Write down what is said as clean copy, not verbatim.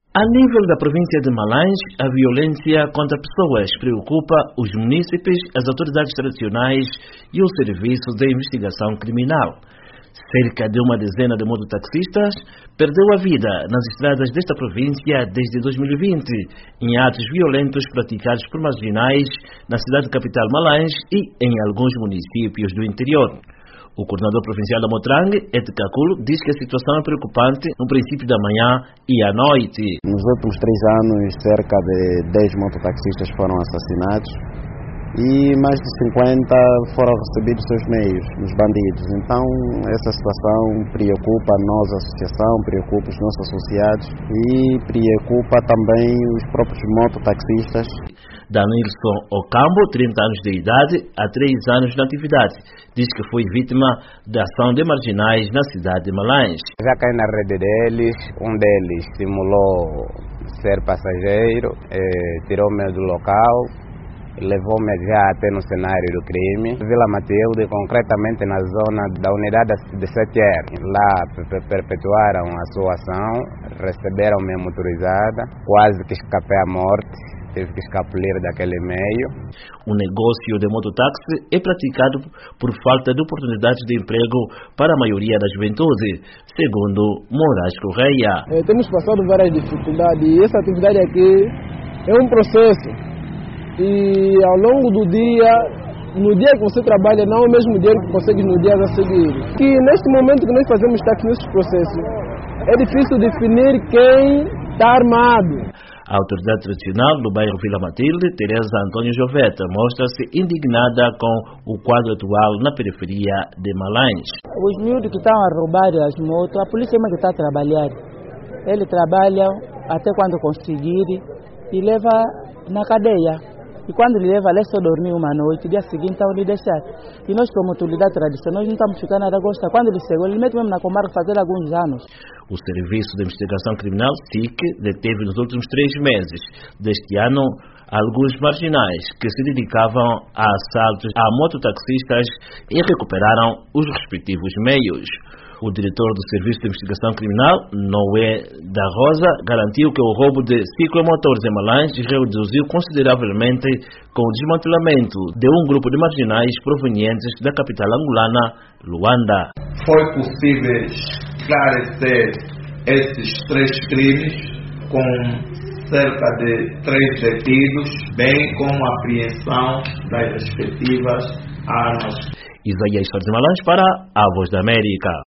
A nível da província de Malanje, a violência contra pessoas preocupa os munícipes, as autoridades tradicionais e o Serviço de Investigação Criminal. Cerca de uma dezena de mototaxistas perdeu a vida nas estradas desta província desde 2020, em atos violentos praticados por marginais na cidade capital Malanje e em alguns municípios do interior. O coordenador provincial da Motrangue, Etkakulo, diz que a situação é preocupante no princípio da manhã e à noite. Nos últimos 3 anos, cerca de 10 mototaxistas foram assassinados e mais de 50 foram recebidos seus meios nos bandidos. Então, essa situação preocupa a nós, a associação, preocupa os nossos associados e preocupa também os próprios mototaxistas. Danilson Ocambo, 30 anos de idade, há 3 anos de atividade, diz que foi vítima da ação de marginais na cidade de Malanje. Já caí na rede deles, um deles simulou ser passageiro, tirou-me do local, levou-me já até no cenário do crime. Vila Matilde, concretamente na zona da unidade de 7R. Lá perpetuaram a sua ação, receberam-me motorizada, quase que escapei à morte. Teve que escapulir daquele meio. O negócio de mototáxi é praticado por falta de oportunidades de emprego para a maioria da juventude, segundo Moraes Correia. Temos passado várias dificuldades e essa atividade aqui é um processo. E ao longo do dia, no dia que você trabalha, não é o mesmo dia que consegue no dia a seguir. E neste momento que nós fazemos táxi nesses processos, é difícil definir quem está armado. A autoridade tradicional do bairro Vila Matilde, Teresa Antônio Joveta, mostra-se indignada com o quadro atual na periferia de Malanje. Os miúdos que estão a roubar as motos, a polícia é que está a trabalhar. Eles trabalham até quando conseguir e leva na cadeia. E quando ele leva, ele só dormir uma noite, dia seguinte estão lhe deixar. E nós, como autoridade tradicional, nós não estamos ficando nada a gostar. Quando ele chegou, ele mete mesmo na comarca fazer alguns anos. O Serviço de Investigação Criminal, SIC, deteve nos últimos 3 meses deste ano alguns marginais que se dedicavam a assaltos a mototaxistas e recuperaram os respectivos meios. O diretor do Serviço de Investigação Criminal, Noé da Rosa, garantiu que o roubo de ciclomotores em Malanje reduziu consideravelmente com o desmantelamento de um grupo de marginais provenientes da capital angolana, Luanda. Foi possível esclarecer esses 3 crimes com cerca de 3 detidos, bem como a apreensão das respectivas armas. Isaías de Malanje para a Voz da América.